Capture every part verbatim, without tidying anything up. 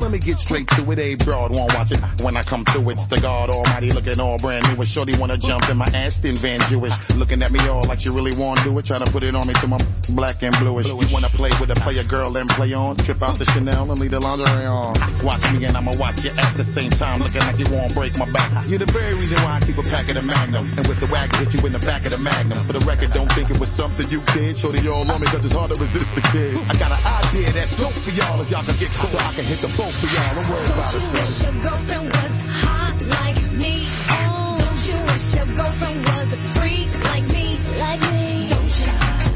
let me get straight to it. A broad won't watch it when I come through. It's the God Almighty looking all brand new. And shorty wanna jump in my Aston Van Jewish. Looking at me all like you really wanna do it. Trying to put it on me till my black and bluish. You wanna play with a player girl and play on. Trip out the Chanel and leave the lingerie on. Watch me and I'ma watch you at the same time. Looking like you won't break my back. You're the very reason why I keep a pack of the Magnum. And with the wag, hit you in the back of the Magnum. For the record, don't think it was something you did. Shorty all on me cause it's hard to resist the kid. I got an idea that's dope for y'all as y'all can get caught. So I can hit the boat for y'all. Don't worry about it, Don't you wish your girlfriend was hot like me? Oh, don't you wish your girlfriend was a freak like me? Like me. Don't you?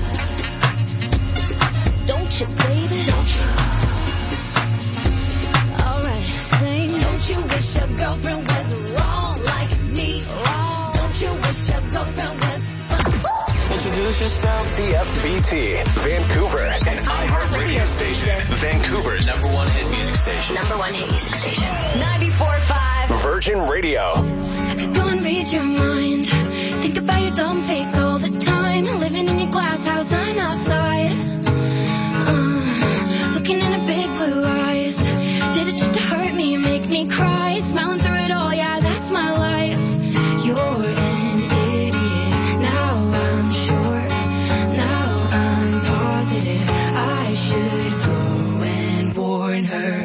Don't you, baby? Don't you? Alright, sing. Don't you wish your girlfriend was wrong like me? Wrong. Don't you wish your girlfriend was fun? Introduce yourself. C F B T, Vancouver, an iHeart radio station. Vancouver's number one hit music station. Number one hit music station. ninety-four point five. Virgin Radio. I could go and read your mind. Think about your dumb face all the time. Living in your glass house, I'm outside. Uh, looking in her big blue eyes. Did it just to hurt me and make me cry? Smiling through it all, yeah, that's my life. You're an idiot. Now I'm sure. Now I'm positive. I should go and warn her.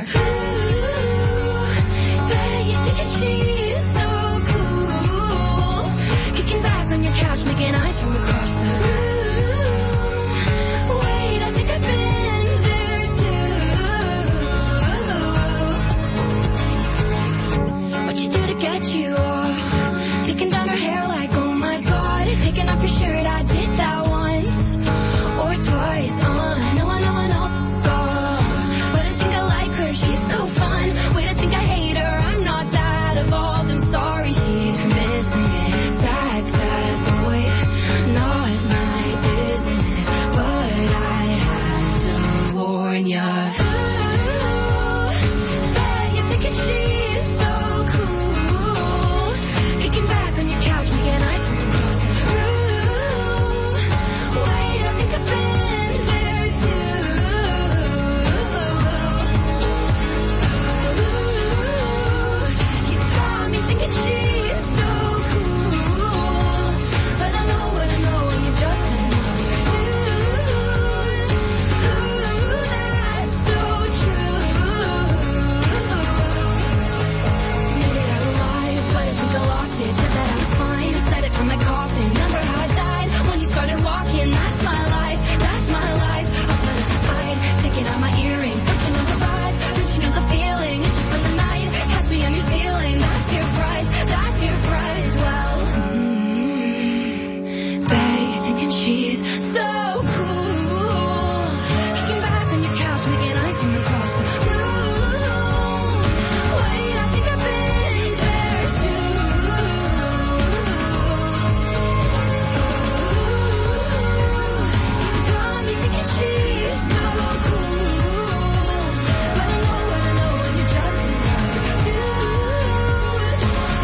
She's so cool. Kicking back on your couch, making eyes from across the room. Wait, I think I've been there too. What you do to get you off? Taking down her hair like, oh my god. Taking off your shirt, I did that once or twice. Uh, no, I know, I know. God. But I think I like her, she's so fun. Wait, I think I hate her, I'm not that. I'm sorry she's missing it. Sad, sad boy, not my business. But I had to warn ya. Ooh, bet you're thinking she's so cool. Kicking back on your couch, making eyes from across the room. Wait, I think I've been there thinking she's so cool, but I know what I know and you're just another dude. Ooh, that's so true. Admitted I lied, but I think I lost it. Said that I was fine, said it from my coffin. Remember how I died when you started walking? That's my life, that's my life. I'll let it hide, taking out my earrings, touching on the ride. Don't you know the feeling? It's just for the night. Catch me on your ceiling, that's your price, that's your price. Well, mm, babe, thinking she's so cool. Kicking back on your couch, making eyes from across the room. Wait, I think I've been there too. You got me thinking she's so cool, but I know what I know and you're just another dude.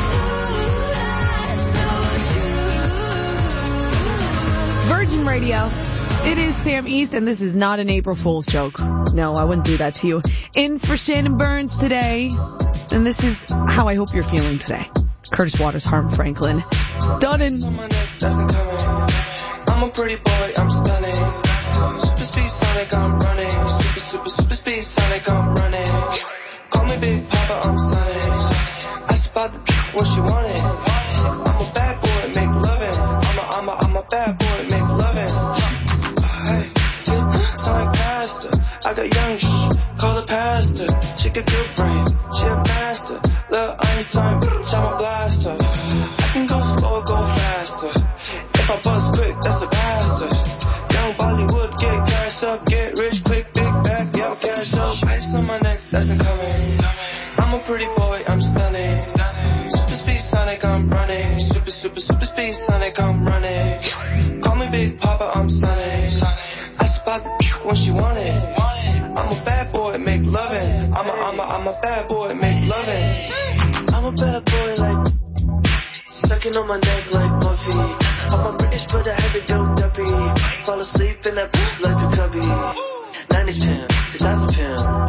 Virgin Radio. It is Sam East, and this is not an April Fool's joke. No, I wouldn't do that to you. In for Shannon Burns today, and this is how I hope you're feeling today. Curtis Waters, Harm Franklin. Stunning. I'm a pretty boy, I'm stunning. Super speed Sonic, I'm running. Super, super, super speed Sonic, I'm running. Call me Big Papa, I'm Sonic. I spot the what she wanted. I'm a bad boy, make loving. I'm a, I'm a, I'm a bad boy, make loving. Hey, Sonic pastor. I got young shh, call the pastor. She got good brain, she a master. Lil' Einstein, bitch, I'm a blaster. I can go slow or go faster. If I bust quick, that's a bastard. Young Bollywood, get cashed up, get rich quick, big back, yeah, I'm cashed up. Ice on my neck, that's incoming. I'm a pretty boy, I'm stunning. Super speed Sonic, I'm running. Super, super, super speed Sonic, I'm running. Call me Big Papa, I'm Sonic. I spot the when she want it. I'm a bad boy, make loving. I'm a, I'm a, I'm a bad boy, make loving. I'm a bad boy like sucking on my neck like Buffy. I'm a British but I have a dope duppy. Fall asleep in that poop like a cubby. nineties pimp, two thousand pimp.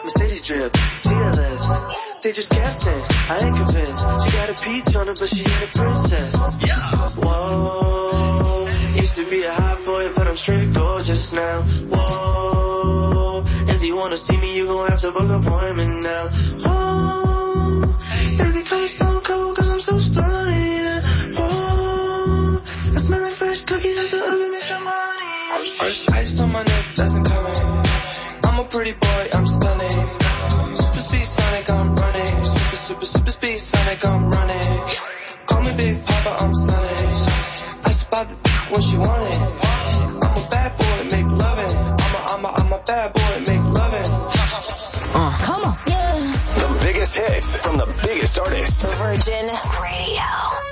Mercedes drip, fearless. They just guessing, I ain't convinced. She got a peach on her, but she ain't a princess. Yeah. Whoa, used to be a hot boy, but I'm straight gorgeous now. Whoa, if you wanna see me, you gon' have to book an appointment now. Whoa, baby, come stone cold, cause I'm so stunning. Yeah. Whoa, I smell like fresh cookies at the oven, it's some honey. Ice, ice on my neck, that's incoming. I'm a pretty boy, I'm stunning. Super speed Sonic, I'm running. Super, super, super speed Sonic, I'm running. Call me Big Papa, I'm Sonic. I spot the what she wanted. I'm a bad boy, make loving. I'm a, I'm a, I'm a bad boy, make loving. Uh. Come on, yeah. The biggest hits from the biggest artists. Virgin Radio.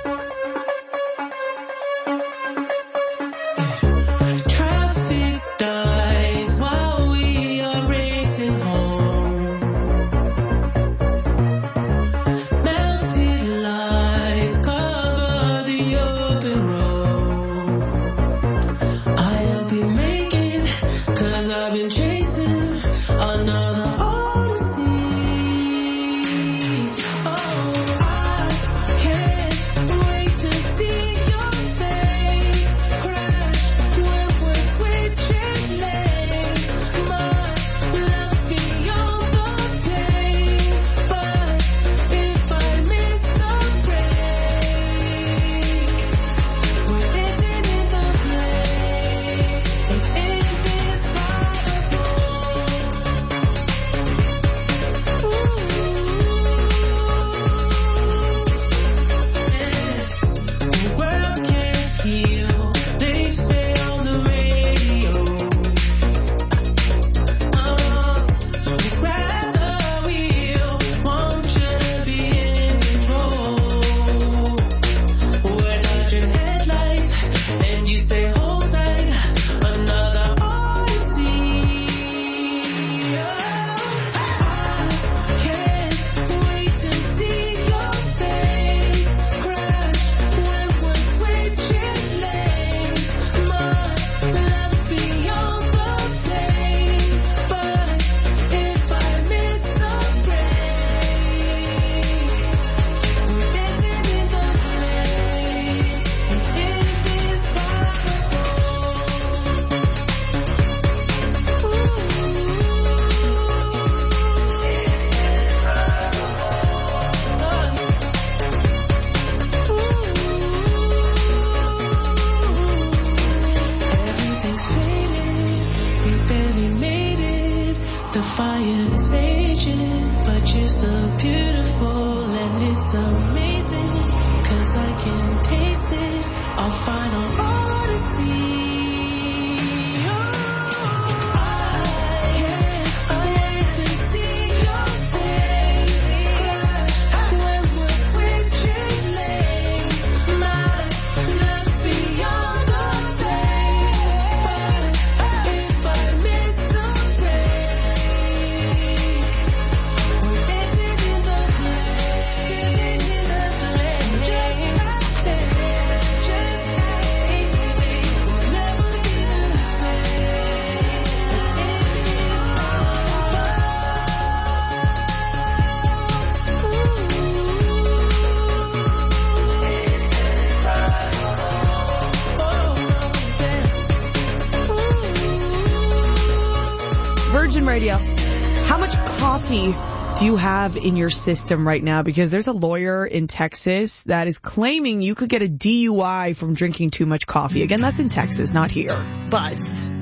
Virgin Radio. How much coffee do you have in your system right now? Because there's a lawyer in Texas that is claiming you could get a D U I from drinking too much coffee. Again, that's in Texas, not here. But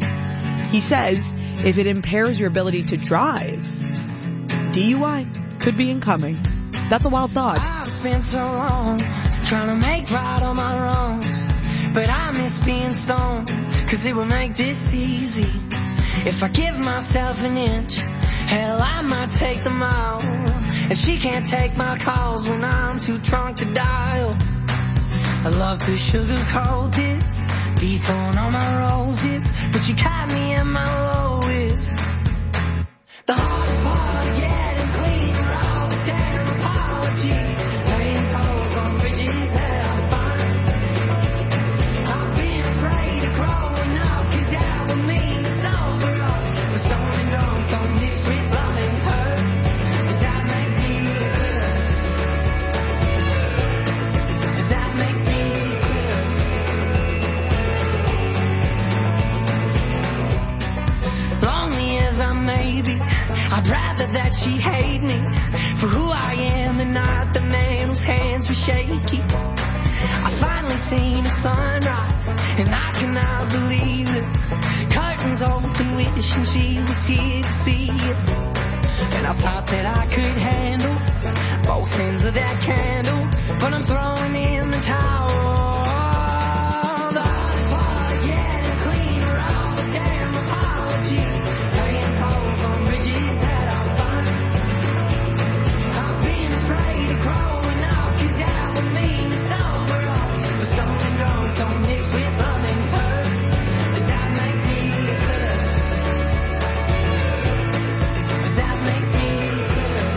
he says if it impairs your ability to drive, D U I could be incoming. That's a wild thought. I've spent so long trying to make right on my wrongs, but I miss being stoned, cause it would make this easy. If I give myself an inch, hell, I might take the mile. And she can't take my calls when I'm too drunk to dial. I love to sugarcoat this, dethrone all my roses, but you caught me at my lowest. The hardest part of getting clean are all the damn apologies, paying tolls on bridges that I'm fine. I've been afraid of growing up, cause that would mean it's over. Was going drunk on mixed with love and hurt. hate me for who I am and not the man whose hands were shaky. I finally seen the sunrise and I cannot believe it. Curtains open, wishing she was here to see it. And I thought that I could handle both ends of that candle, but I'm throwing in the towel. The hardest part, getting cleaner, all the damn apologies, laying tolls on bridges that I've burned. I've been afraid of growing up, 'cause that would mean it's over. But stoned and drunk don't mix with love and hurt. Does that make me a quitter? Does that make me a quitter?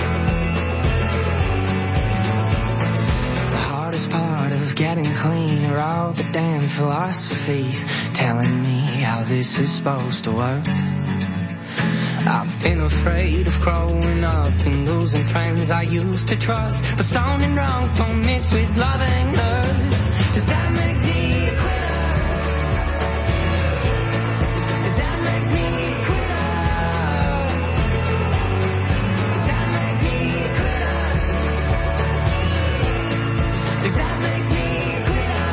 The hardest part of getting clean are all the damn philosophies telling me how this is supposed to work. I've been afraid of growing up and losing friends I used to trust. But stoned and drunk don't mix with love and hurt. Does that make me a quitter? Does that make me a quitter? Does that make me a quitter? Does that make me a quitter?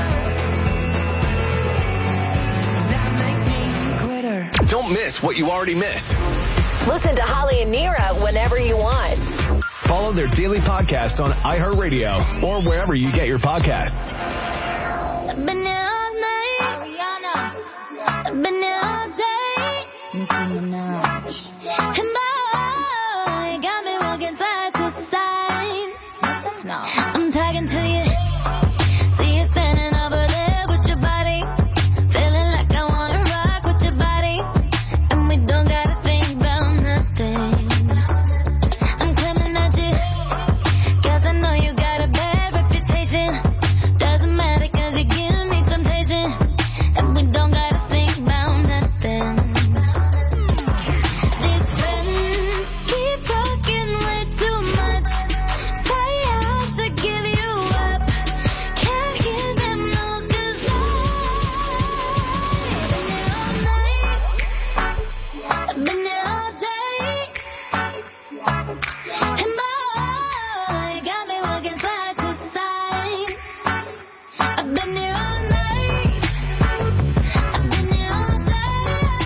Does that make me a quitter? Don't miss what you already missed. Listen to Holly and Nira whenever you want. Follow their daily podcast on iHeartRadio or wherever you get your podcasts. I've been here all night, Rihanna. I've been here all day, Nicki Minaj. And boy, got me walking side to side. No, I'm talking to you. See you standing over there with your body, feeling like I wanna rock with your body, and we don't gotta think about nothing. I'm coming at you, 'cause I know you got a bad reputation. Doesn't matter 'cause you give me temptation, and we don't gotta think about nothing. These friends keep talking way too much. Say I should give you up. Can't hear them no, 'cause I've been here all night. I've been here all day. And boy, got me walking side to side. I've been here all night. I've been here all day.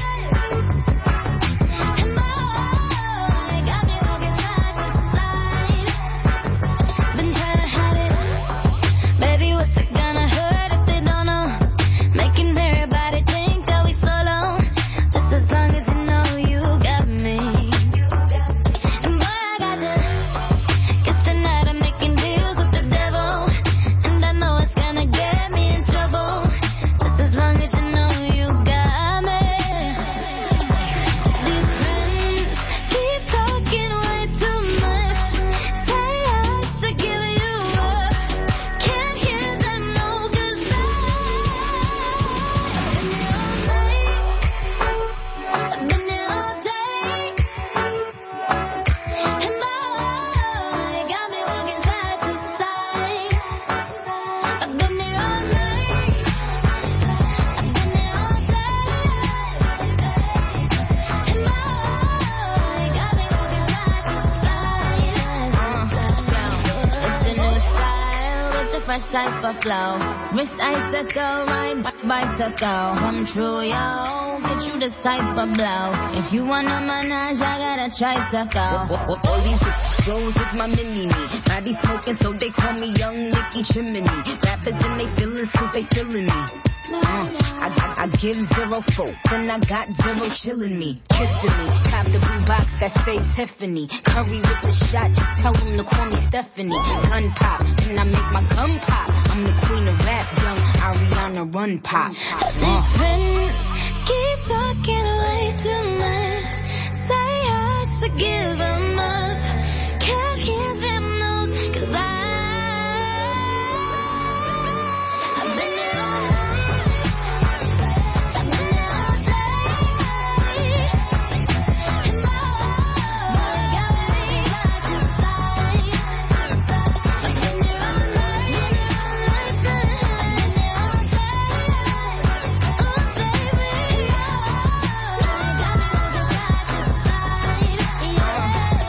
And boy, got me walking side to side. Been trying to hide it. Baby, what's it gonna hurt if they don't know? Making everybody think that we solo. Just as long as you know you got me. And boy, I got you. Guess tonight I'm making deals with the devil, and I know it's gonna get me in trouble. Just as long as you know you got me. These friends keep talking way too much. Say I should give you up. Can't hear them no, 'cause I've been here all night. I've been here all day. And boy, got me walking side to side. I've been here all night. I've been here all day. And boy, got me walking side to side. It's the new style with the fresh type of flow. Wrist icicle, ride bi- bicycle. Come true, yo. Get you this type of blow. If you wanna manage, I got a tricycle. All these shows with my mini-me. Body smoking, so they call me Young Nicky Chimney. Rappers and they feelings 'cause they feeling me. Uh, I, I, I give zero folk, then I got zero chilling me, kissing me. Cop the blue box that say Tiffany. Curry with the shot, just tell them to call me Stephanie. Gun pop, and I make my gun pop. I'm the queen of rap, young Ariana Run Pop. These friends keep talking way too much. Say I should give them up. Can't hear them no, 'cause I I've been here all night. I've been here all day. And boy, got me side to side. I've been here all night. I've been here all day. Oh baby, got me walking side to side. Yeah.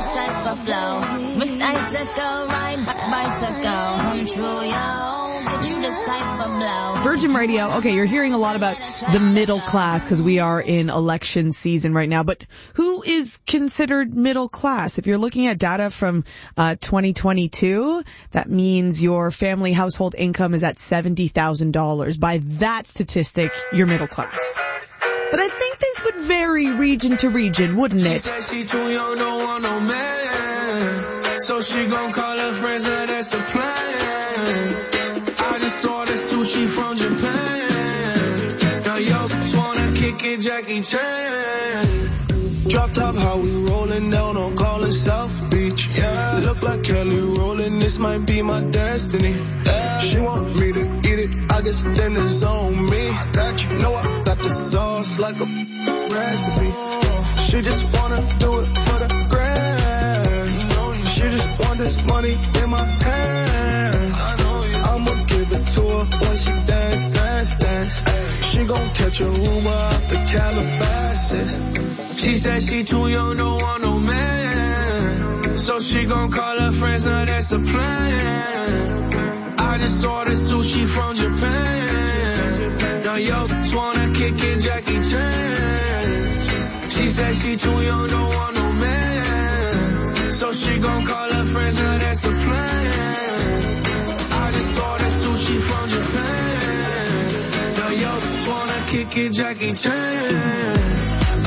this type of flow. Miss Icicle, ride bicycle, come true, yo. Get you this type of blow. Virgin Radio. Okay, you're hearing a lot about the middle class because we are in election season right now. But who is considered middle class? If you're looking at data from uh twenty twenty-two, that means your family household income is at seventy thousand dollars. By that statistic, you're middle class. But I think this would vary region to region, wouldn't it? She said she too young, don't want no man. So she gon' call her friends, now that's a plan. I just ordered sushi from Japan. Now yo, just wanna kick it, Jackie Chan. Drop top, how we rollin' down on call it South Beach. Yeah, look like Kelly rollin', this might be my destiny. Yeah. She want me to eat it, I guess then it's on me. I got you, know I got the sauce like a recipe. She just wanna do it for the grand. She just want this money in my hand. I'ma give it to her when she dance, dance, dance. She gon' catch a Uber out the Calabasas. She said she too young, don't want no man. So she gon' call her friends, now that's a plan. I just ordered sushi from Japan. Now yo, just wanna kick it, Jackie Chan. She said she too young, don't want no man. So she gon' call her friends, now that's a plan. I just ordered sushi from Japan. Now yo, just wanna kick it, Jackie Chan.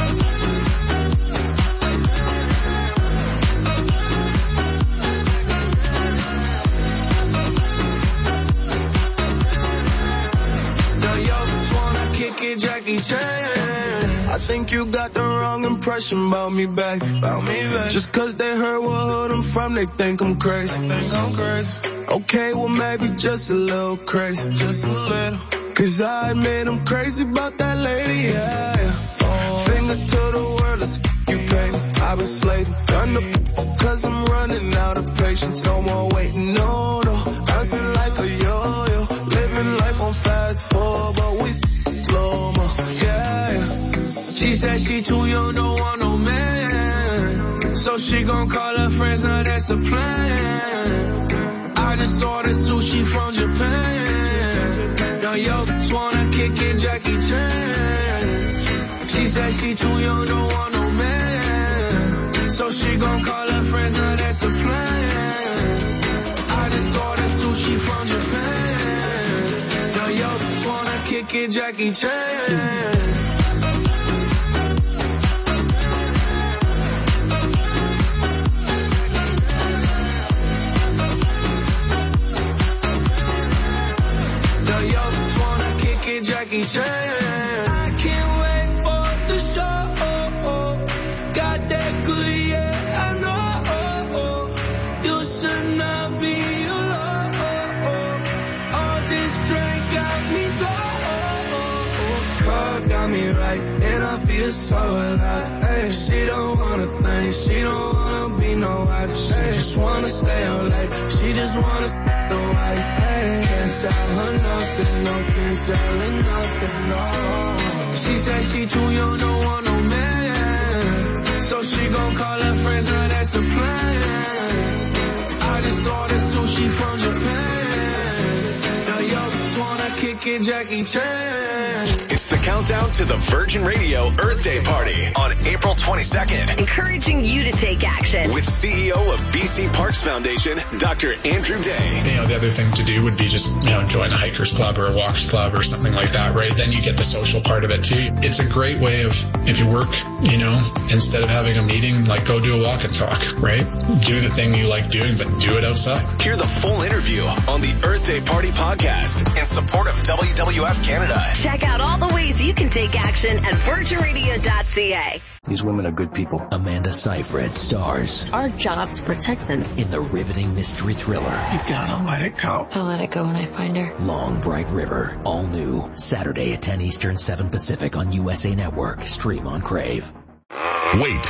Jackie Chan. I think you got the wrong impression about me back. About me back. Just cause they heard what hood I'm from, they think I'm crazy. They think I'm crazy. Okay, well maybe just a little crazy. Just a little. Cause I admit I'm crazy about that lady, yeah. Oh. Finger to the world, let's you pay me. I've been slaving. Done the cause I'm running out of patience. No more waiting, no, no. Bouncing like a yo-yo. Living life on fast forward, but we slow-mo, yeah. She said she too young, don't want no man. So she gon' call her friends, now that's a plan. I just ordered sushi from Japan. Now yo, just wanna kick it, Jackie Chan. She said she too young, don't want no man. So she gon' call her friends, now that's a plan. I just ordered sushi from Japan. Now yo, just wanna kick it, Jackie Chan. Jackie Chan. I can't wait for the show. Got that good, yeah, I know. You should not be alone. All this drink got me low. Car got me right, and I feel so alive. Hey, she don't wanna think, she don't wanna be no wife. She just wanna stay up late, she just wanna stay no wife. Hey, can't tell her nothing, no, can't tell her nothing, no. She said she too young, don't want no man. So she gon' call her friends, now that's a plan. I just ordered sushi from Japan. Now yo, just wanna kick it, Jackie Chan. It's the countdown to the Virgin Radio Earth Day Party on April twenty-second. Encouraging you to take action. With C E O of B C Parks Foundation, Doctor Andrew Day. You know, the other thing to do would be just, you know, join a hikers club or a walkers club or something like that, right? Then you get the social part of it too. It's a great way of, if you work, you know, instead of having a meeting, like go do a walk and talk, right? Do the thing you like doing, but do it outside. Hear the full interview on the Earth Day Party podcast in support of W W F Canada. Check out all the ways you can take action at virgin radio dot c a. These women are good people. Amanda Seyfried stars. Our job to protect them. In the riveting mystery thriller. You gotta let it go. I'll let it go when I find her. Long Bright River. All new. Saturday at ten Eastern, seven Pacific on U S A Network. Stream on Crave. Wait.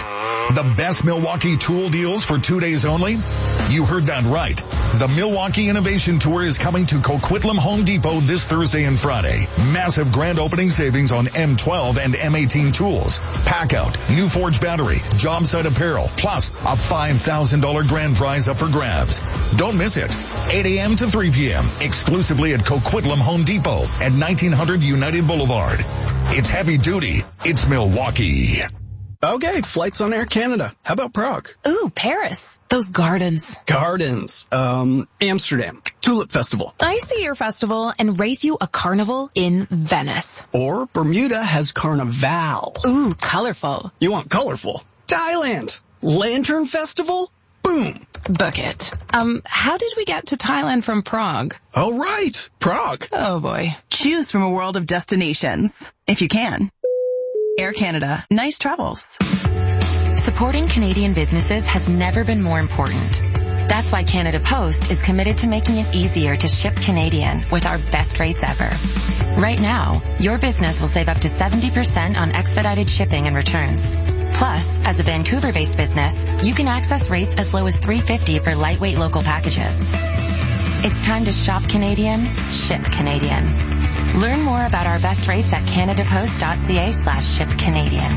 The best Milwaukee tool deals for two days only? You heard that right. The Milwaukee Innovation Tour is coming to Coquitlam Home Depot this Thursday and Friday. Massive grand opening savings on M twelve and M eighteen tools. Pack out, New Forge battery, job site apparel, plus a five thousand dollars grand prize up for grabs. Don't miss it. eight a.m. to three p.m. exclusively at Coquitlam Home Depot at nineteen hundred United Boulevard. It's heavy duty. It's Milwaukee. Okay, flights on Air Canada. How about Prague? Ooh, Paris. Those gardens. Gardens. Um, Amsterdam. Tulip Festival. I see your festival and race you a carnival in Venice. Or Bermuda has Carnival. Ooh, colorful. You want colorful? Thailand. Lantern Festival? Boom. Book it. Um, how did we get to Thailand from Prague? Oh, right. Prague. Oh, boy. Choose from a world of destinations, if you can. Air Canada. Nice travels. Supporting Canadian businesses has never been more important. That's why Canada Post is committed to making it easier to ship Canadian with our best rates ever. Right now, your business will save up to seventy percent on expedited shipping and returns. Plus, as a Vancouver-based business, you can access rates as low as three dollars and fifty cents for lightweight local packages. It's time to shop Canadian, ship Canadian. Learn more about our best rates at canadapost.ca slash ship Canadian.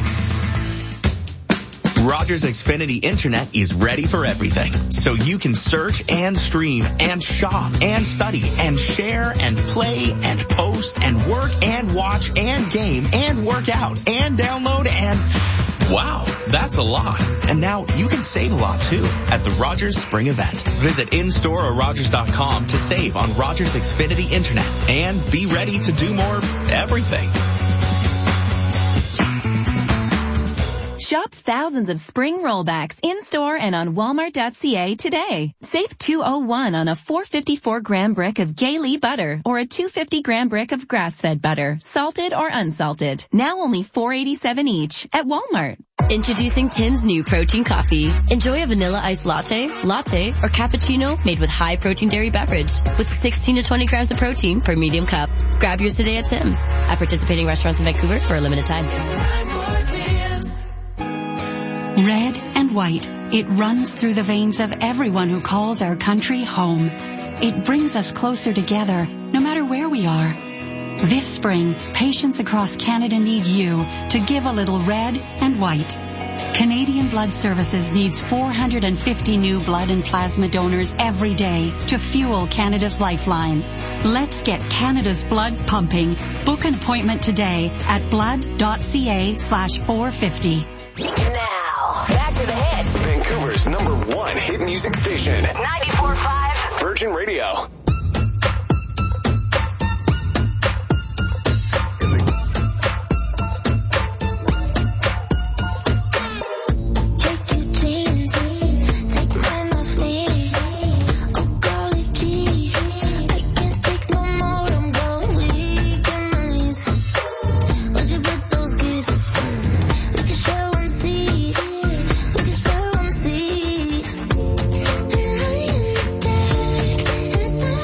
Rogers Xfinity Internet is ready for everything, so you can search and stream and shop and study and share and play and post and work and watch and game and work out and download and... Wow, that's a lot. And now you can save a lot, too, at the Rogers Spring Event. Visit in-store or Rogers dot com to save on Rogers Xfinity Internet and be ready to do more everything. Shop thousands of spring rollbacks in-store and on walmart dot c a today. Save two oh one on a four hundred fifty-four gram brick of Gailey butter or a two hundred fifty gram brick of grass-fed butter, salted or unsalted. Now only four eighty-seven each at Walmart. Introducing Tim's new protein coffee. Enjoy a vanilla iced latte, latte, or cappuccino made with high protein dairy beverage with sixteen to twenty grams of protein per medium cup. Grab yours today at Tim's. At participating restaurants in Vancouver for a limited time. Red and white, it runs through the veins of everyone who calls our country home. It brings us closer together, no matter where we are. This spring, patients across Canada need you to give a little red and white. Canadian Blood Services needs four hundred fifty new blood and plasma donors every day to fuel Canada's lifeline. Let's get Canada's blood pumping. Book an appointment today at blood.ca slash 450. Now, back to the hits. Vancouver's number one hit music station. ninety-four point five Virgin Radio. Inside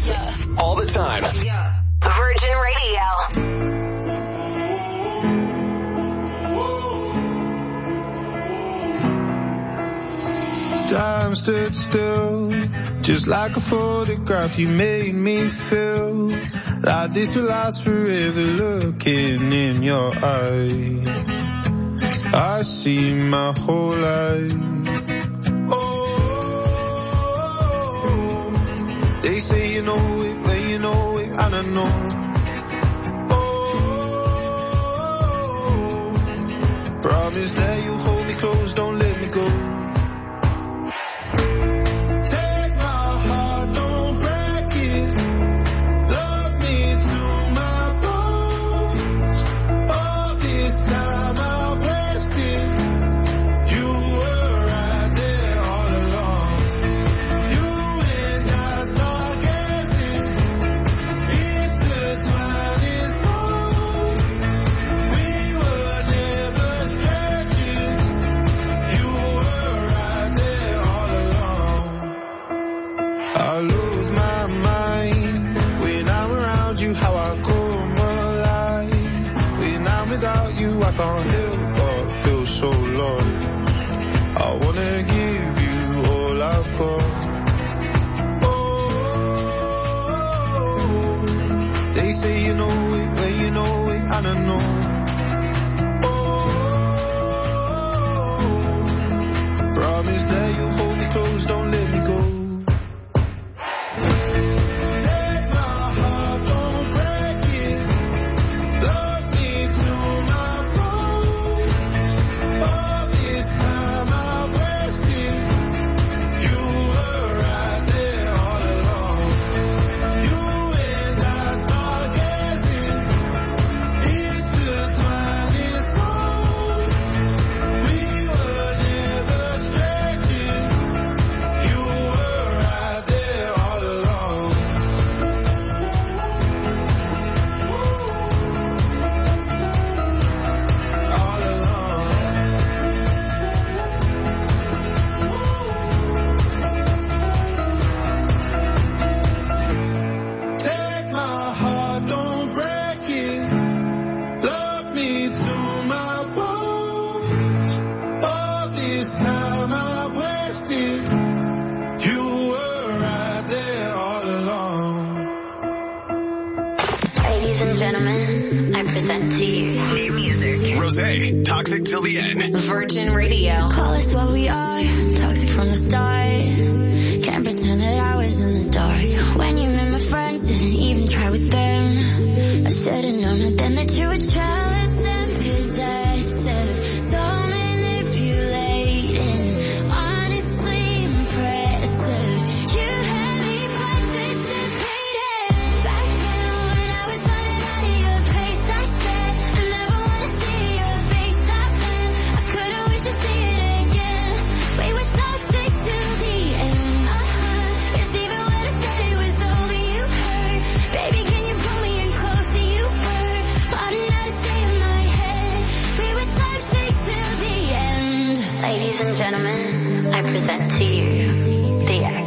best. All the time. Virgin Radio. Time stood still, just like a photograph. You made me feel like this will last forever. Looking in your eyes, I see my whole life. Oh, they say you know it, but you know it, and I know. Oh, promise that you hold me close, don't let me go. I can't help but feel so lost. I wanna give you all I've got. Oh, they say you know it, but you know it, and I know. Oh, promise that you hold me close, don't let me go. Toxic till the end. Virgin Radio. Call us what we are. Toxic from the start. Can't pretend that I was in the dark. When you met my friends, didn't even try with them. I should've known then that you were jealous and possessive. So manipulating. Honestly impressive. You had me participating. Back then when I was running out of your place, I said I never wanna see your face. I couldn't wait to see it again. We were toxic till the end. Uh-huh. It's even when I said it was over, you hurt. Baby, can you pull me in closer? You were plotting how to stay in my head. We were toxic till the end. Ladies and gentlemen, I present to you the X.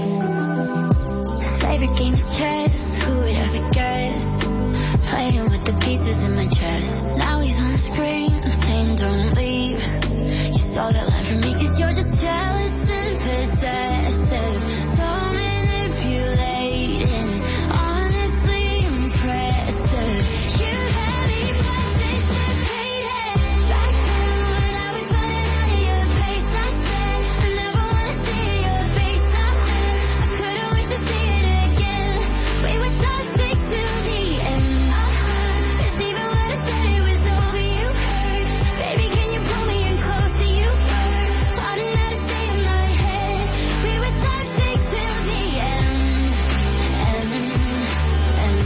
Favorite game is chess. Who would ever guess? Playing with the pieces in my chest. Now he's on the screen, saying don't leave. You saw that line from me cause you're just jealous and possessive. So manipulating, honestly impressive. You had me participating. Back then when I was running out of your place, I said I never wanna see your face. I meant I couldn't wait to see it again. We were toxic till the end. Uh-huh. It's even when I said it was over, you hurt. Baby, can you pull me in closer? You were plotting how to stay in my head. We were toxic till the end. And, and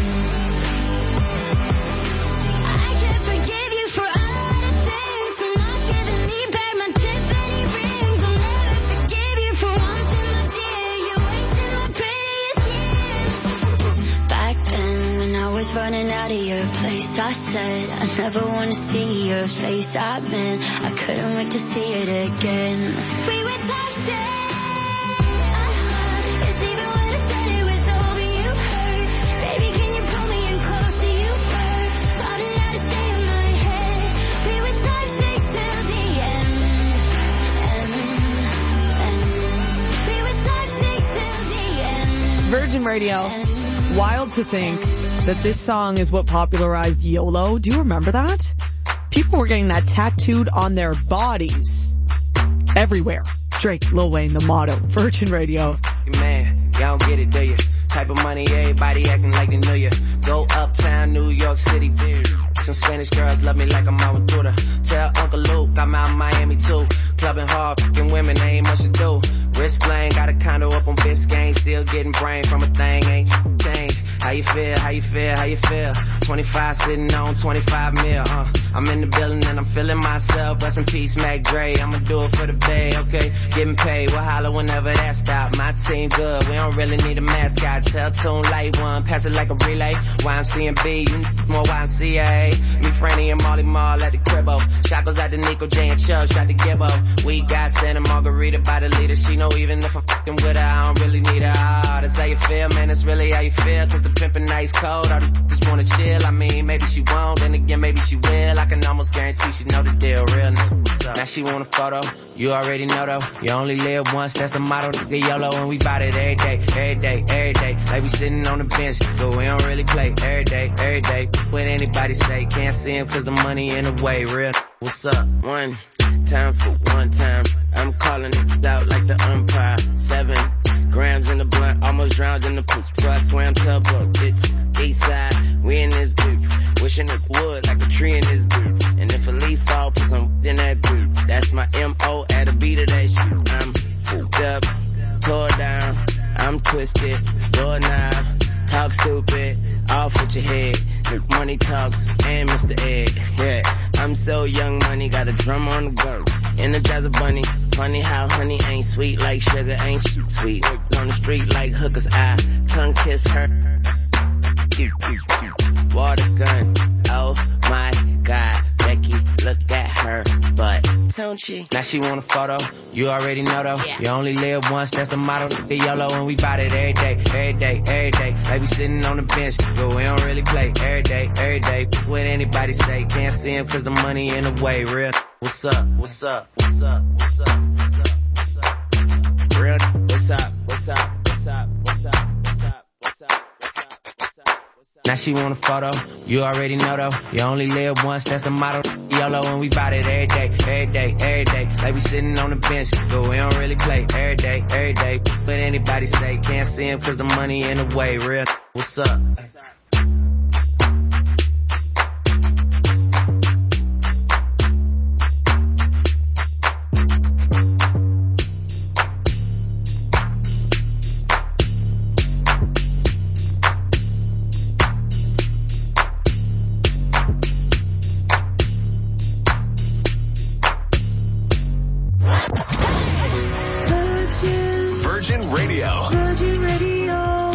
I can't forgive you for a lot of things. For not giving me back my Tiffany rings. I'll never forgive you for wanting my dear. You wasted my prettiest years. Back then when I was running out of your place, I said I never wanna see your face. I meant I couldn't wait to see it again. We were toxic. Uh-huh. It's even when I said it was over, you hurt. Virgin Radio. Wild to think that this song is what popularized YOLO. Do you remember that? People were getting that tattooed on their bodies. Everywhere. Drake, Lil Wayne, the motto. Virgin Radio. Man, y'all don't get it, do you? Type of money, everybody acting like they knew you. Go uptown, New York City, bitch. Some Spanish girls love me like I'm out with Twitter. Tell Uncle Luke I'm out in Miami too. Clubbing hard, fucking women, they ain't much to do. Wrist playing, got a condo up on Biscayne. Still getting brain from a thing, ain't changed. How you feel, how you feel, how you feel? twenty-five sitting on twenty-five mil, uh. I'm in the building and I'm feeling myself. Rest in peace, Mac Dre. I'ma do it for the bay, okay? Getting paid, we'll holler whenever that stop. My team good, we don't really need a mascot. Tell Tune Light One, pass it like a relay. Y M C and B, you more Y M C A. Me, Franny, and Molly Mall at the cribbo. Shot goes out to Nico J and Chubb, shot to Gibbo. We got standing Margarita by the leader. She know even if I'm fucking with her, I don't really need her. Oh, that's how you feel, man, that's really how you feel. Cause the pimpin' nice cold, all these just wanna chill. I mean, maybe she won't, then again, maybe she will. I can almost guarantee she know the deal, real nigga. Now she want a photo, you already know though. You only live once, that's the motto, nigga, YOLO. And we bout it every day, every day, every day. Like we sitting on the bench, but we don't really play. Every day, every day. What anybody say, can't see him cause the money in the way, real. What's up? One time for one time. I'm calling it out like the umpire. Seven grams in the blunt, almost drowned in the poop. So I swam tubboat, it's east side. We in this boot, wishing it would like a tree in this boot. And if a leaf fall, put some in that boot. That's my M O at a beat of that shit. I'm fucked up, tore down, I'm twisted, door knob, talk stupid, off with your head. Money talks and Mister Ed, yeah. I'm so young, money got a drum on the go. Energizer bunny, funny how honey ain't sweet like sugar, ain't sweet. On the street like hookers, I tongue kiss her. Water gun, oh my God, Becky, look at her butt, don't she? Now she want a photo, you already know though. Yeah. You only live once, that's the motto, the YOLO. And we bout it every day, every day, every day. Like we sitting on the bench, but we don't really play. Every day, every day. What anybody say, can't see him cause the money in the way, real. What's up, what's up, what's up, what's up, what's up, what's up? Real, what's up, what's up, what's up, what's up, what's up, what's up? Now she want a photo, you already know though. You only live once, that's the motto, YOLO. And we bout it every day, every day, every day. Like we sitting on the bench, but we don't really play. Every day, every day. What anybody say, can't see him cause the money in the way, real. What's up? Virgin Radio. Virgin Radio.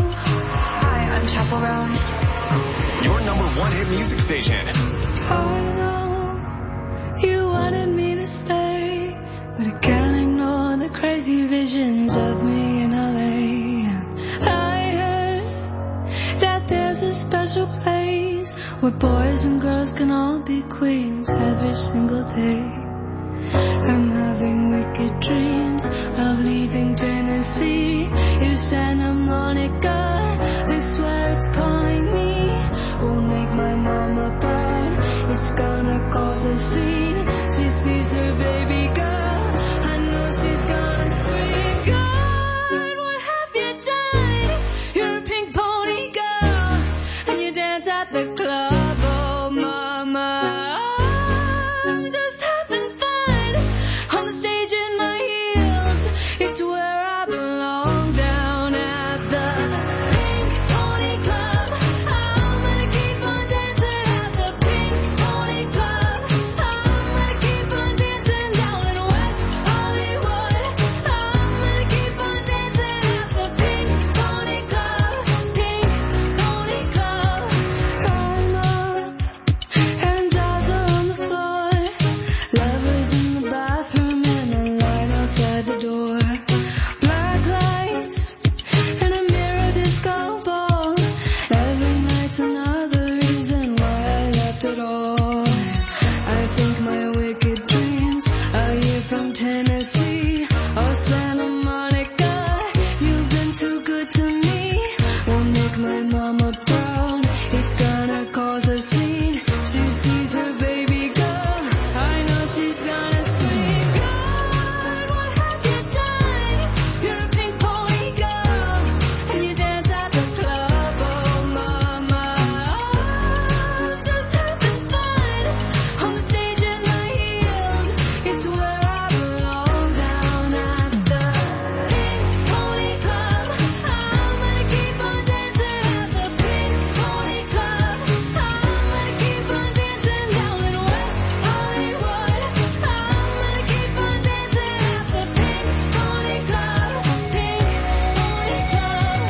Hi, I'm Chappell Roan. Your number one hit music station. I know you wanted me to stay, but I can't ignore the crazy visions of me in L A. I heard that there's a special place where boys and girls can all be queens every single day. I'm having wicked dreams of leaving Tennessee. If Santa Monica, I swear it's calling me. Won't make my mama proud, it's gonna cause a scene. She sees her baby girl, I know she's gonna scream. God, what have you done? You're a pink pony girl, and you dance at the club. Oh mama, I'm just having fun on the stage in my heels. It's where I belong, down at the Pink Pony Club. I'm gonna keep on dancing at the Pink Pony Club. I'm gonna keep on dancing down in West Hollywood. I'm gonna keep on dancing at the Pink Pony Club. Pink Pony Club. I'm up and dolls are on the floor. Lovers in the bathroom and a light outside the door. Black lights and a mirror disco ball. Every night's another reason why I left it all. I think my wicked dreams are here from Tennessee. Oh, Santa Monica, you've been too good to me. mama brown. It's gonna cause a scene. She sees her baby girl. I know she's gonna scream. God, what have you done? You're a pink pony girl, and you dance at the club. Oh, mama, oh, just having fun on the stage in my heels. It's where I belong, down at the Pink Pony Club. I'm gonna keep on dancing at the Pink Pony Club. I'm gonna keep on dancing down in West Hollywood. I'm gonna keep on dancing at the Pink Pony Club. Pink Pony Club.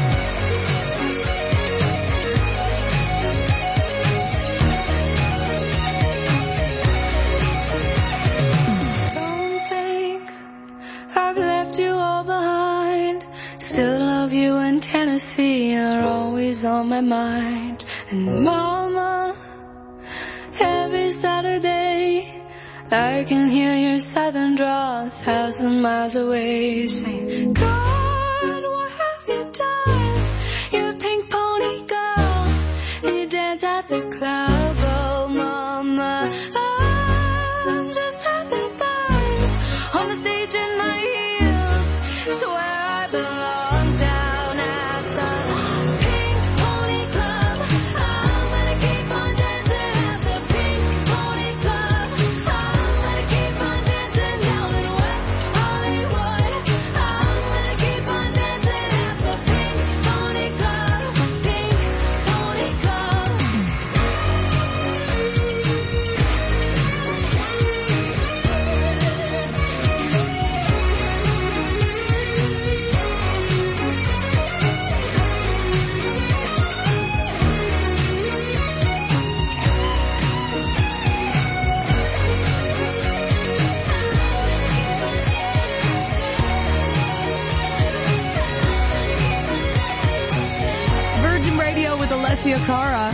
Don't think I've left you all behind. Still love you in Tennessee. You're always on my mind. And mama, every Saturday I can hear your southern drawl a thousand miles away. Saying, God, what have you done? You're a pink pony girl, and you dance at the club. Oh, mama, I'm just having fun on the stage in my heels. It's where I belong, down at the Pink Pony Club. I'm gonna keep on dancing at the Pink Pony Club. I'm gonna keep on dancing down in West Hollywood. I'm gonna keep on dancing at the Pink Pony Club. Pink Pony Club. Virgin Radio with Alessia Cara.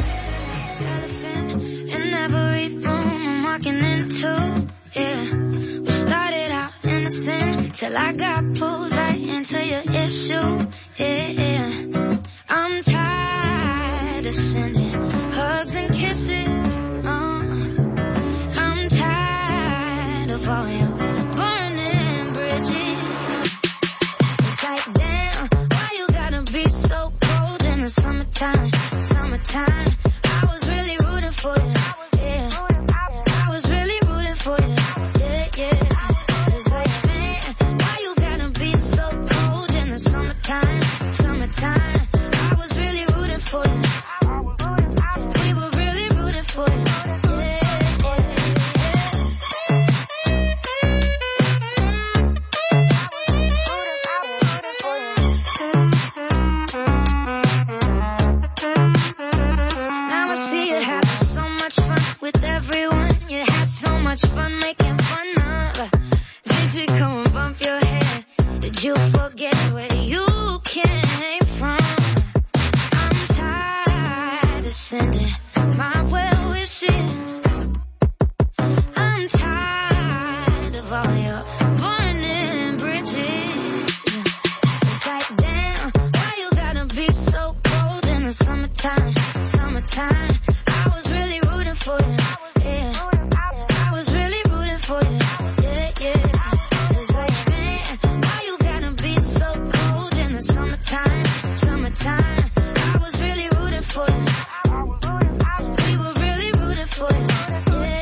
In every room I'm walking into, yeah. We started out innocent till I got pulled right into your issue, yeah. I'm tired of sending hugs and kisses, uh. I'm tired of all your burning bridges. It's like, damn, why you gotta be so cold in the summertime, summertime? I was really rooting for you, yeah. I was really rooting for you, yeah, yeah. It's like, man, why you gotta be so cold in the summertime, summertime? I was really rooting for you. We were really rooting for you, yeah, Now I see you having so much fun with everyone. You had so much fun making fun of. Did you come and bump your head? Did you forget where you came from? I'm tired of sending my well wishes. I'm tired of all your burning bridges. It's like, damn, why you gotta be so cold in the summertime, summertime? I was really rooting for you, yeah. I was really rooting for you, yeah, yeah. It's like, man, why you gotta be so cold in the summertime, summertime? I was really rooting for you. We were really rooting for you, yeah,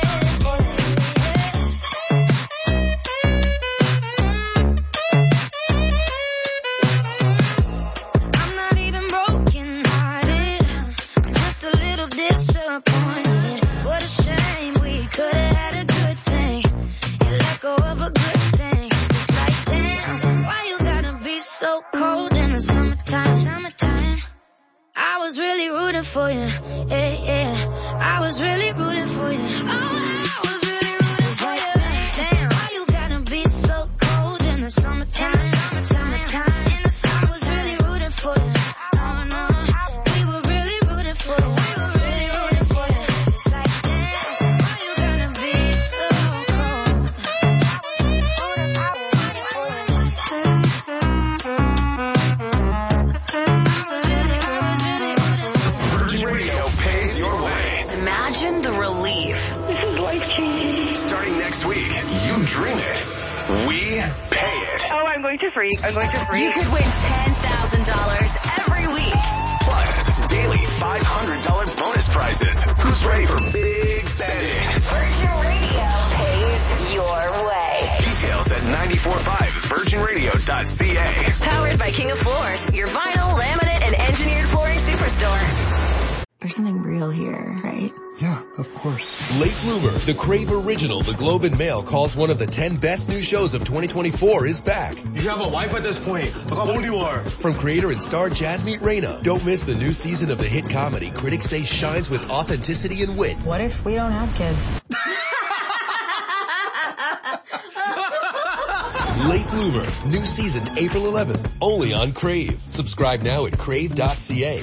I'm not even broken hearted. I'm just a little disappointed. What a shame, we could have had a good thing. You let go of a good thing. It's like, damn, why you gotta be so cold in the summertime, summertime? I was really rooting for you, yeah, yeah. I was really rooting for you. Oh, I was really rooting for you. Damn, why you gotta be so cold in the summertime, summertime, summertime? I was really rooting for you. Oh no, we were really rooting for you. We were really rooting for you. It's like, damn, why you gotta be so cold? I was really, I was really rooting imagine the relief. This is life-changing. Starting next week, you dream it. We pay it. Oh, I'm going to freak. I'm going to freak. You could win ten thousand dollars every week. Plus, daily five hundred dollars bonus prizes. Who's ready for big spending? Virgin Radio pays your way. Details at nine four five virgin radio dot c a. Powered by King of Floors, your vinyl, laminate, and engineered flooring superstore. There's something real here, right? Yeah, of course. Late Bloomer, the Crave original, the Globe and Mail calls one of the ten best new shows of twenty twenty-four is back. You have a wife at this point. Look how old you are. From creator and star Jasmine Reyna. Don't miss the new season of the hit comedy critics say shines with authenticity and wit. What if we don't have kids? Late Bloomer, new season April eleventh, only on Crave. Subscribe now at crave dot c a.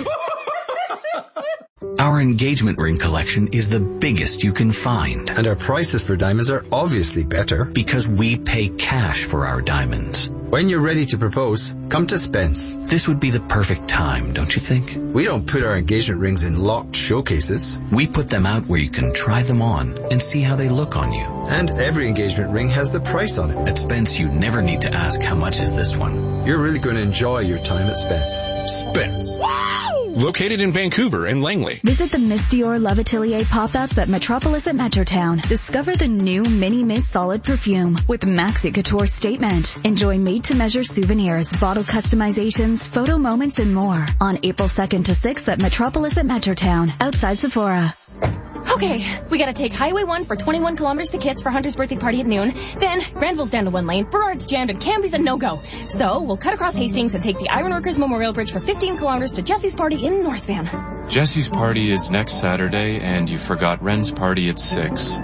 Our engagement ring collection is the biggest you can find. And our prices for diamonds are obviously better. Because we pay cash for our diamonds. When you're ready to propose, come to Spence. This would be the perfect time, don't you think? We don't put our engagement rings in locked showcases. We put them out where you can try them on and see how they look on you. And every engagement ring has the price on it. At Spence, you never need to ask how much is this one. You're really going to enjoy your time at Spence. Spence. Wow! Located in Vancouver and Langley. Visit the Miss Dior Love Atelier pop-up at Metropolis at Metrotown. Discover the new Mini Miss Solid Perfume with Maxi Couture Statement. Enjoy made-to-measure souvenirs, bottle customizations, photo moments, and more on April second to sixth at Metropolis at Metrotown, outside Sephora. Okay, we gotta take Highway one for twenty-one kilometers to Kits for Hunter's birthday party at noon. Then, Granville's down to one lane, Burrard's jammed, and Canby's a no-go. So, we'll cut across Hastings and take the Ironworkers Memorial Bridge for fifteen kilometers to Jesse's party in North Van. Jesse's party is next Saturday, and you forgot Ren's party at six.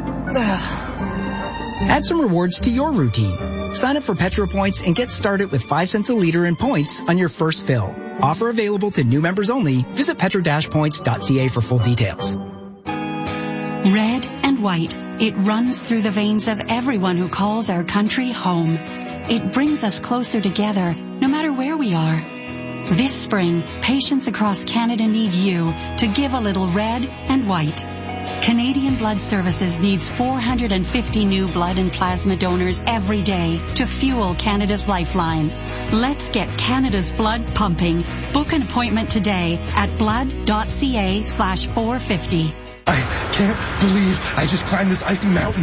Add some rewards to your routine. Sign up for Petro Points and get started with five cents a liter in points on your first fill. Offer available to new members only. Visit petro dash points dot c a for full details. Red and white, it runs through the veins of everyone who calls our country home. It brings us closer together, no matter where we are. This spring, patients across Canada need you to give a little red and white. Canadian Blood Services needs four hundred fifty new blood and plasma donors every day to fuel Canada's lifeline. Let's get Canada's blood pumping. Book an appointment today at blood dot c a slash four fifty. I can't believe I just climbed this icy mountain.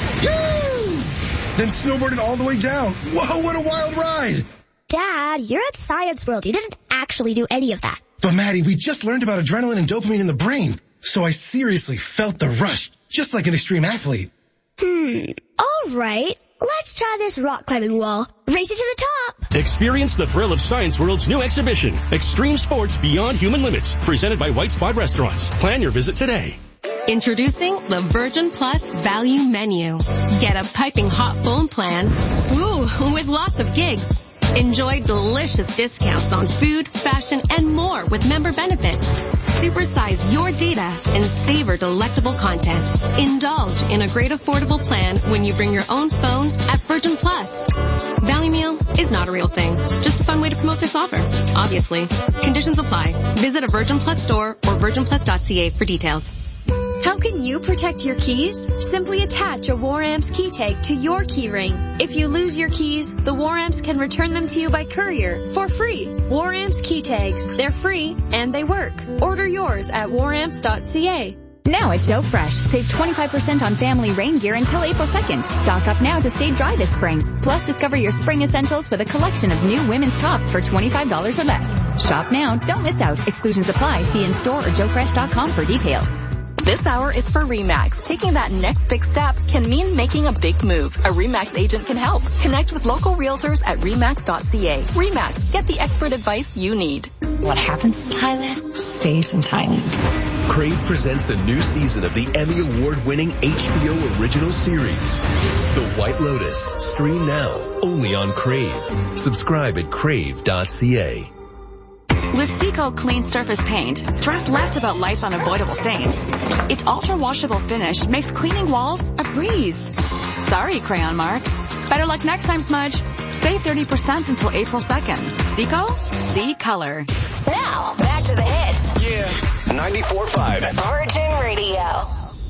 Yay! Then snowboarded all the way down. Whoa, what a wild ride! Dad, you're at Science World. You didn't actually do any of that. But Maddie, we just learned about adrenaline and dopamine in the brain. So I seriously felt the rush, just like an extreme athlete. Hmm. All right. Let's try this rock climbing wall. Race it to the top. Experience the thrill of Science World's new exhibition, Extreme Sports Beyond Human Limits, presented by White Spot Restaurants. Plan your visit today. Introducing the Virgin Plus Value Menu. Get a piping hot phone plan, ooh, with lots of gigs. Enjoy delicious discounts on food, fashion, and more with member benefits. Supersize your data and savor delectable content. Indulge in a great affordable plan when you bring your own phone at Virgin Plus. Value Meal is not a real thing. Just a fun way to promote this offer. Obviously. Conditions apply. Visit a Virgin Plus store or virgin plus dot c a for details. How can you protect your keys? Simply attach a WarAmps key tag to your key ring. If you lose your keys, the WarAmps can return them to you by courier for free. WarAmps key tags. They're free and they work. Order yours at war amps dot c a. Now at Joe Fresh, save twenty-five percent on family rain gear until April second. Stock up now to stay dry this spring. Plus, discover your spring essentials with a collection of new women's tops for twenty-five dollars or less. Shop now. Don't miss out. Exclusions apply. See in store or joe fresh dot com for details. This hour is for RE/MAX. Taking that next big step can mean making a big move. A RE/MAX agent can help. Connect with local realtors at remax dot c a. RE/MAX. Get the expert advice you need. What happens in Thailand stays in Thailand. Crave presents the new season of the Emmy Award-winning H B O original series, The White Lotus. Stream now, only on Crave. Subscribe at crave dot c a. With Seco Clean Surface Paint, stress less about life's unavoidable stains. Its ultra-washable finish makes cleaning walls a breeze. Sorry, Crayon Mark. Better luck next time, Smudge. Save thirty percent until April second. Seco? See color. Now, back to the hits. Yeah. ninety-four point five. Virgin Radio.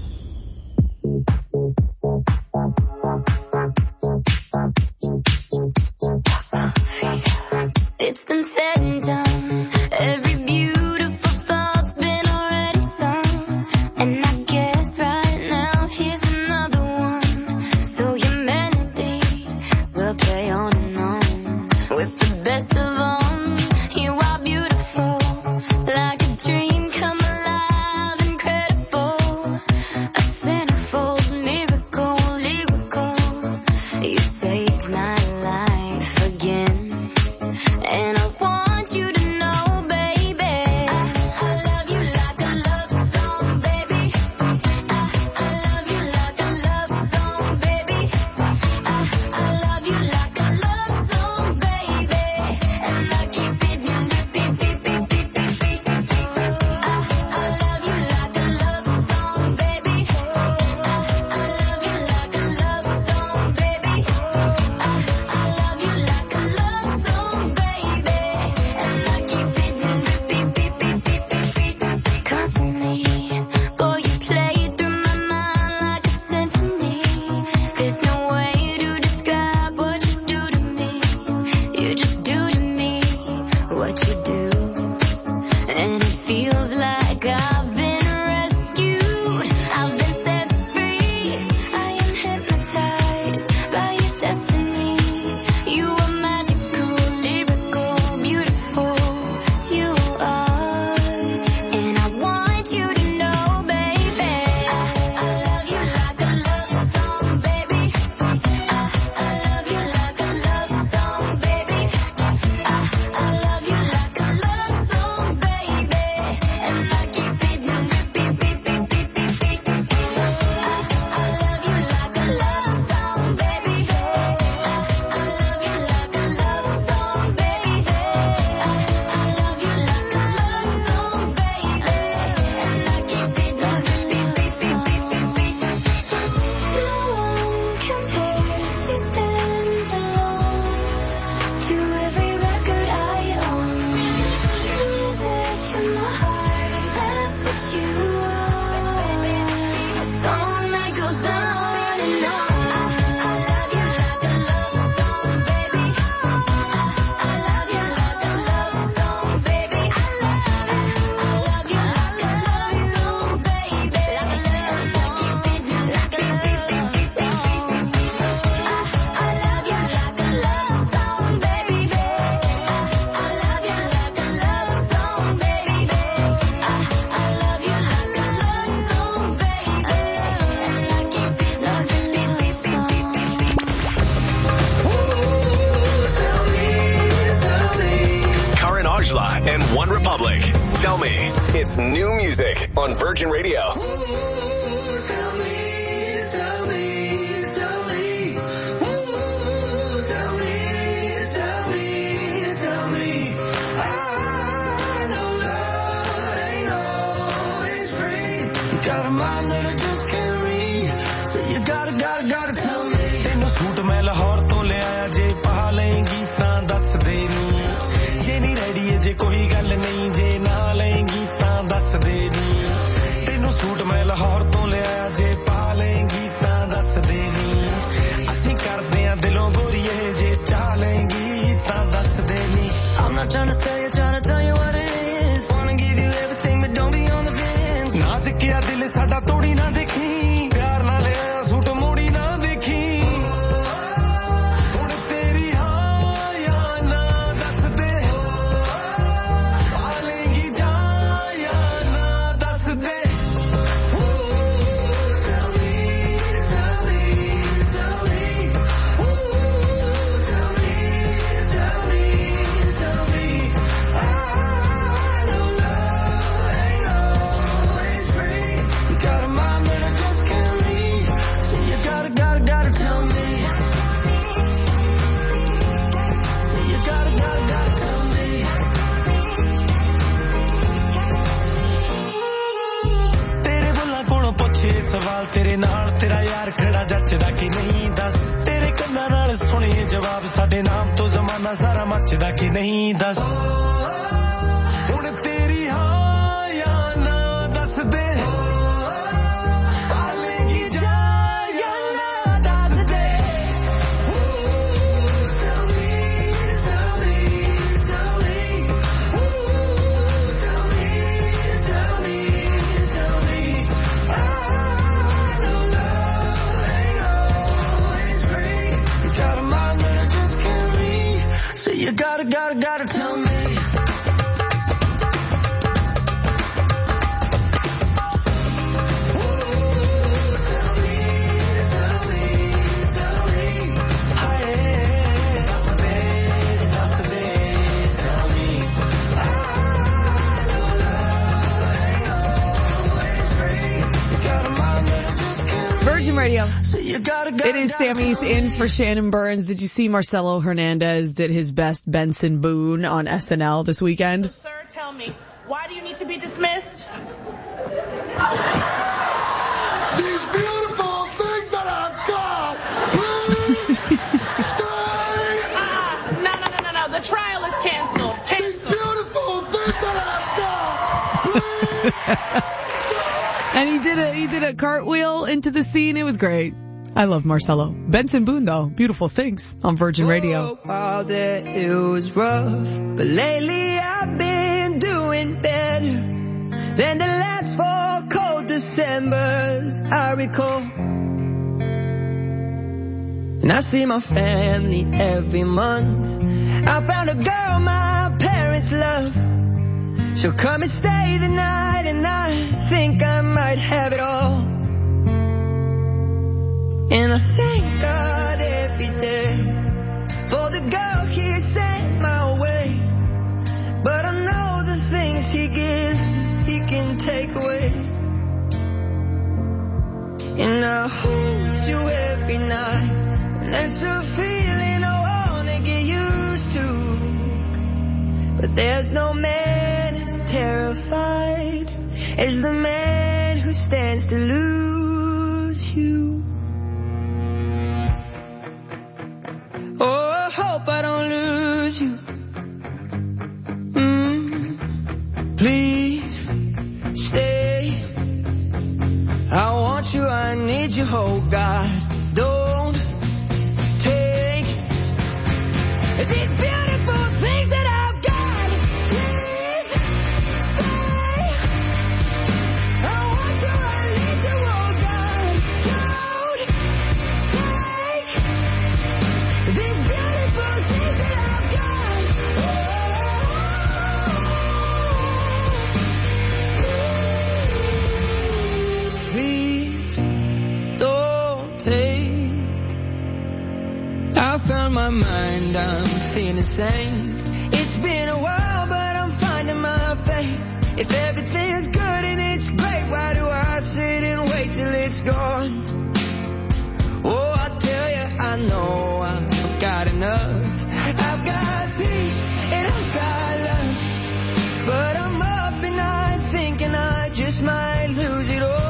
It's been said and done. Every beautiful thought's been already sung. And I guess right now here's another one. So humanity will play on and on. With the best of them, you are beautiful. Like a dream come alive, incredible. A centerfold miracle, lyrical. You saved my life again. And I want you to know, baby, I, I love you like a love song, baby. I, I love you like a love song, baby. I, I love you like a love song, baby. And I keep it in repeat, beep, beep, beep, beep, beep. I, I love you like a love song, baby. I, I love you like a love song, baby. I, I love you like a love song, baby. And I keep it in repeat, beep, beep, beep, beep, beep. Constantly, boy, you play it through my mind like a symphony. There's no way to describe what you do to me. You just do to me what you do. And it feels like I've been rescued. I've been set free. I am hypnotized by your destiny. You are magical, lyrical, beautiful. You are. And I want you to know, baby, I, I love you like a love song, baby. I, I love you like a love song, baby. I, I love you like a love song, baby. And I keep it in repeat, beep, beep, beep, beep, beep. I, I love you like a love song, baby. I, I love you like a love song, baby. I, I love you like a love song, baby. And I keep it in repeat, beep, beep, beep, beep, beep. No one compares, you stand alone to every record I own. Music to my heart, that's what you are. A song that goes on and on. I love you like a love song, baby. I, I love you like a love song, baby. I love you like a love song, baby. Like a love song. Keep it like a love song. I, I love you like a love song, baby. I, I love you like a love song, baby. I, I love you like a love song, baby. And I keep it like a love song. Karan Aujla and One Republic. Tell me. It's new music on Virgin Radio. Got a mind that I just can't read. So you gotta, gotta, gotta tell me. ਤੈਨੂੰ suit ਮੈਂ ਲਾਹੌਰ ਤੋਂ ਲਿਆਇਆ ਜੇ ਪਾ ਲਏਂਗੀ ਤਾਂ ਦੱਸ ਦੇ ਨੀ ਜੇ ਨਹੀਂ ਰੈਡੀ ਏ ਜੇ ਕੋਈ ਗੱਲ ਨਹੀਂ ਜੇ ਨਾ ਲਏਂਗੀ ਤਾਂ ਦੱਸ ਦੇ ਨੀ ਤੈਨੂੰ ਸੂਟ ਮੈਂ ਲਾਹੌਰ ਤੋਂ ਲਿਆਇਆ ਜੇ ਪਾ ਲਏਂਗੀ ਤਾਂ ਦੱਸ ਦੇ ਨੀ ਅਸੀਂ ਕਰਦੇ ਆਂ ਦਿਲੋਂ ਗੋਰੀਏ ਜੇ ਚਾਹ ਲਏਂਗੀ ਤਾਂ ਦੱਸ ਦੇ ਨੀ I'm not trying to stay here trying to tell you what it is. Wanna give you everything but don't be on the fence. ਨਾ ਸਿੱਕਿਆ ਦਿਲ ਸਾਡਾ ਤੋੜੀ ਨਾ ਦੇਖੀ ਪਿਆਰ ਨਾਲ ਲਿਆ ਸੂਟ ਮੋੜੀ ਨਾ ਦੇਖੀ ਹੁਣ ਤੇਰੀ ਹਾਂ ਜਾਂ ਨਾ ਦੱਸ ਦੇ ਪਾ ਲਏਂਗੀ ਜਾਂ ਜਾਂ ਨਾ ਦੱਸ ਦੇ Tell me, tell me, tell me. Tell me, tell me, tell me. I know love ain't always free. You got a mind that I just can't read. So you gotta, gotta, gotta tell me. So you gotta, gotta, gotta tell me. ਤੇਰੇ ਬੋਲਾਂ ਕੋਲੋਂ ਪੁੱਛੇ ਸਵਾਲ ਤੇਰੇ ਨਾਲ ਤੇਰਾ ਯਾਰ ਖੜਾ ਜੱਚਦਾ ਕਿ ਨਹੀਂ ਦੱਸ ਤੇਰੇ ਕੰਨਾਂ ਨਾਲ ਸੁਣੇ ਜਵਾਬ ਸਾਡੇ ਨਾਮ ਤੋਂ ਜ਼ਮਾਨਾ ਸਾਰਾ ਮੱਚਦਾ ਕਿ ਨਹੀਂ ਦੱਸ ਹੁਣ ਤੇਰੀ ਹਾਂ ਜਾਂ ਨਾ Radio. It is Sammy's in for Shannon Burns. Did you see Marcelo Hernandez did his best Benson Boone on S N L this weekend? So, sir, tell me, why do you need to be dismissed? These beautiful things that I've got. Stay. Uh, no, no, no, no, no. The trial is canceled. Canceled. These beautiful things that I've got. And he did a he did a cartwheel into the scene. It was great. I love Marcelo. Benson Boone, though. Beautiful things on Virgin Radio. Oh, all that it was rough, but lately I've been doing better than the last four cold Decembers I recall. And I see my family every month. I found a girl my parents love. She'll come and stay the night, and I think I might have it all. And I thank God every day for the girl He sent my way. But I know the things He gives me, He can take away. And I hold you every night, and that's a feeling I wanna get used to. But there's no man as terrified as the man who stands to lose you. Oh, I hope I don't lose you. Mm, please stay. I want you, I need you, oh God. Don't take these beautiful things that I've got. Please stay. I want you, I need you, oh God. Don't take these beautiful things that I've got. Oh. Please don't take. I found my mind, I'm feeling sane. It's been a while, but I'm finding my faith. If everything's good and it's great, why do I sit and wait till it's gone? Oh, I tell you, I know I've got enough. I've got peace and I've got love. But I'm up at night thinking I just might lose it all.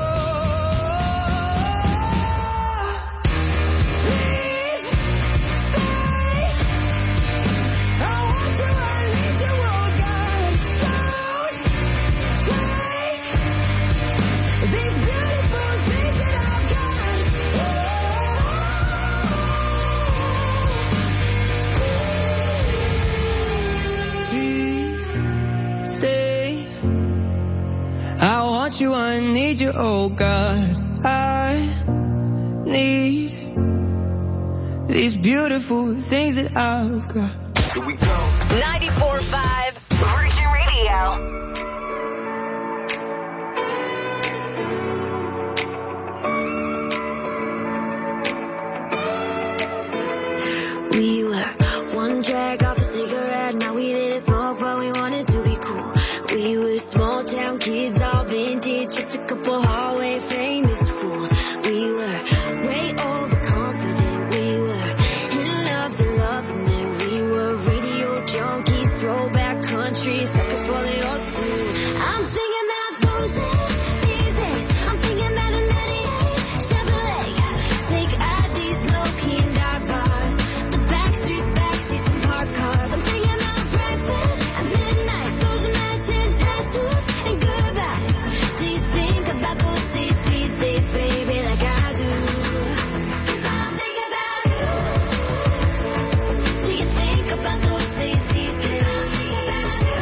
Please stay. I want you, I need you, oh God. Don't take these beautiful things that I've got. Please stay. I want you, I need you, oh God. I need these beautiful things that I've got. Here we go. ninety-four point five Virgin Radio. We were one drag off a cigarette, now we didn't smoke, but we wanted to be cool. We were small town kids, all vintage, just a couple hallway famous fools. We were way overconfident, we were in love and loving it. We were radio junkies, throwback country, suckers for the old school. I'm thinking about those days, these days. I'm thinking about a ninety-eight Chevrolet. Think I these low-key and dark bars, the backstreet, backseats and parked cars. I'm thinking about breakfast at midnight, those matching tattoos and goodbyes. Do you think about those days, these days, baby, like I do? 'Cause I'm thinking about you. Do you think about those days, these days? I'm thinking about you.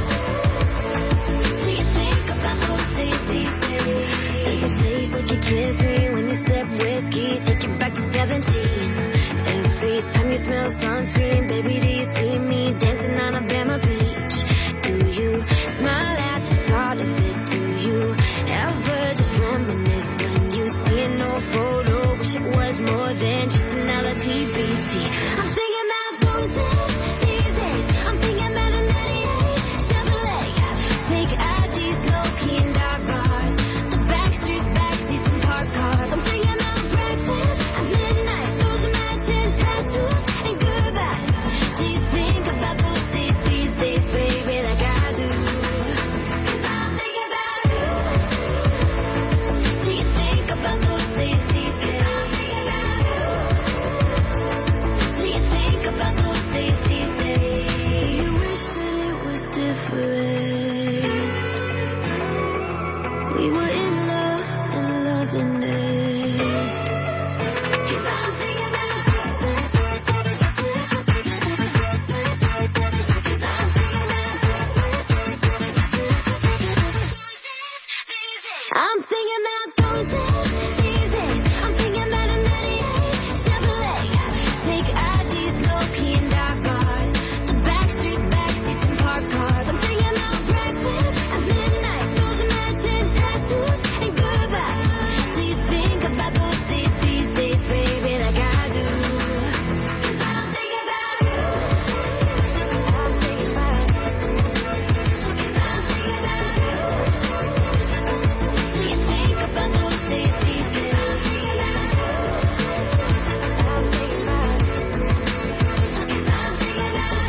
Do you think about those days, these days? There's those days like you kiss me when you sip whiskey, take you back to seventeen. Every time you smell sunscreen, baby, do you see me dancing on a Bama beach? Do you smile at the thought of it? Do you ever just reminisce when you see an old photo? Wish it was more than just another T B T. I'm thinking about those days, these days. I'm thinking about a ninety-eight Chevrolet. Think I Ds, low-key and dark bars, the backstreet, backseats and parked cars. We were in love and loving it. 'Cause I'm thinking about you. I'm thinking about those days, these days. I'm thinking about a ninety-eight Chevrolet. Take I Ds, low key and dive bars. The backstreet backseats and park cars. I'm thinking about breakfast at midnight. Those matching tattoos and goodbyes. Do you think about those days, these days, baby, like I do? 'Cause I'm thinking about you. I'm thinking about you. I'm thinking about you. Do you think about those days, these days? I'm thinking about you. I'm thinking about you. I'm thinking about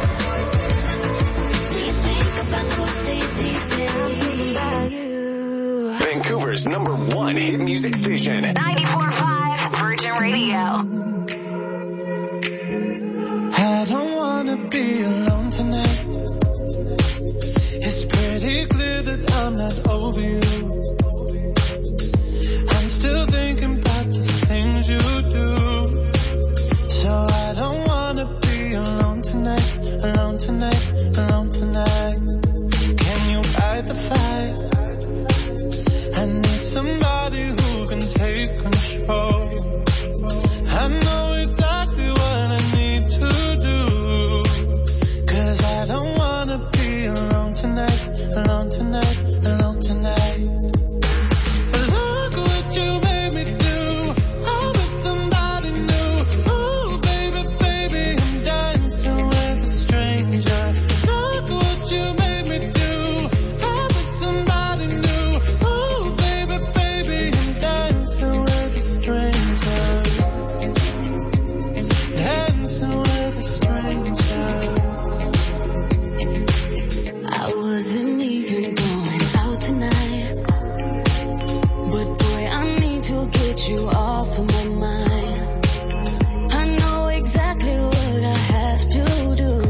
you. Do you think about those days, these days? I'm thinking about you. Vancouver's number one hit music station. ninety-four point five Virgin Radio. I don't wanna be alone tonight. It's pretty clear that I'm not over you. I'm still thinking about the things you do. So I don't wanna be alone tonight, alone tonight, alone tonight. Can you fight the fight? I need somebody who can take control. I know exactly what I need to do. 'Cause I don't wanna be alone tonight, alone tonight, alone tonight. But look what you made me do. I'm with somebody new. Ooh, baby, baby, I'm dancing with a stranger. Look what you made me do. I'm with somebody new. Ooh, baby, baby, I'm dancing with a stranger. Dancing with a stranger. I wasn't even going out tonight, but boy, I need to get you off of my mind. I know exactly what I have to do.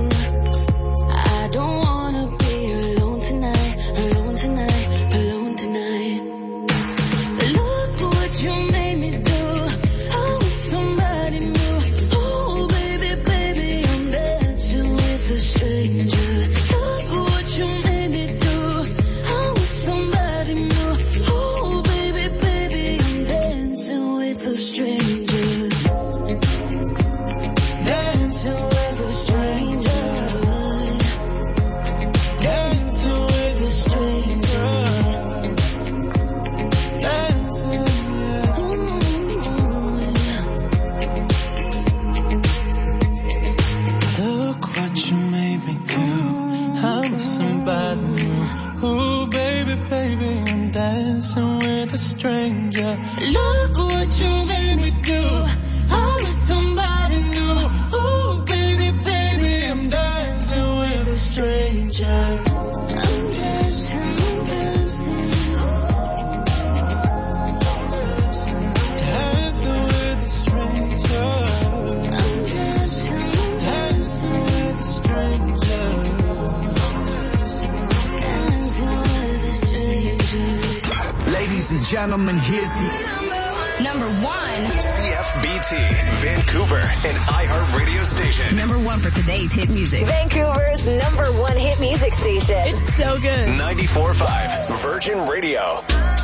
I don't wanna be alone tonight, alone tonight, alone tonight. Look what you made me do. I'm with somebody new. Oh, baby, baby, I'm dancing with a stranger. Look what you made me do. I'm with somebody new. Oh, baby, baby, I'm dancing with a stranger. Dancing with a stranger. Dancing with a stranger. Dancing, yeah. Look what you made me do. I'm with somebody new. Ooh, baby, baby, I'm dancing with a stranger. Look what you made me do. I'm with somebody new. Ooh, baby, baby, I'm dancing with a stranger. I'm dancing, I'm dancing. Dancing with a stranger. I'm dancing, dancing with a stranger. Dancing with a stranger. Ladies and gentlemen, here's the Number one. C F B T, Vancouver, an iHeart radio station. Number one for today's hit music. Vancouver's number one hit music station. It's so good. ninety-four point five Virgin Radio.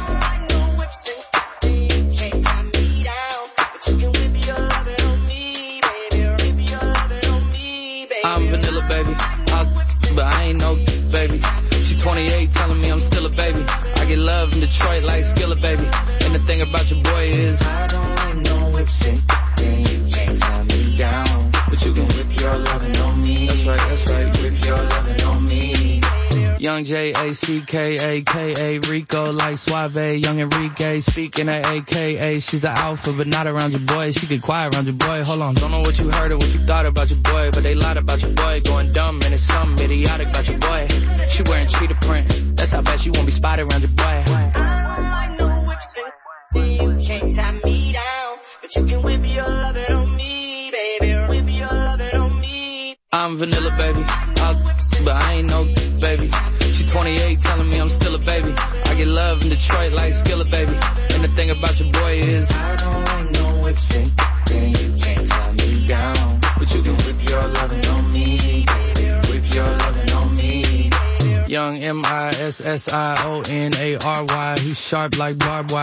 I'm vanilla, baby. I, but I ain't no baby. She twenty-eight telling me I'm still a baby. I get love in Detroit like Skillet, baby. And the thing about your boy is I don't like no whipstick. And you can't tie me down. But you can whip your lovin' on me. That's right, that's right. Whip your lovin' on me. Young J A C K A K A Rico like Suave. Young Enrique speaking at A K A. She's an alpha but not around your boy. She get quiet around your boy. Hold on, don't know what you heard or what you thought about your boy, but they lied about your boy. Going dumb and it's something idiotic about your boy. She wearing cheetah print. That's how bad she won't be spotted around your boy. I don't like no whips and you can't tie me down, but you can whip your lovin' on me, baby. Whip your lovin' on me. I'm vanilla, baby. I, but I ain't no baby. She twenty-eight telling me I'm still a baby. I get love in Detroit like Skillet, baby. And the thing about your boy is I don't like no whips and then you can't tie me down. But you can whip your lovin' on me, whip your lovin' on me. Young M I S S I O N A R Y, he's sharp like barbed wire.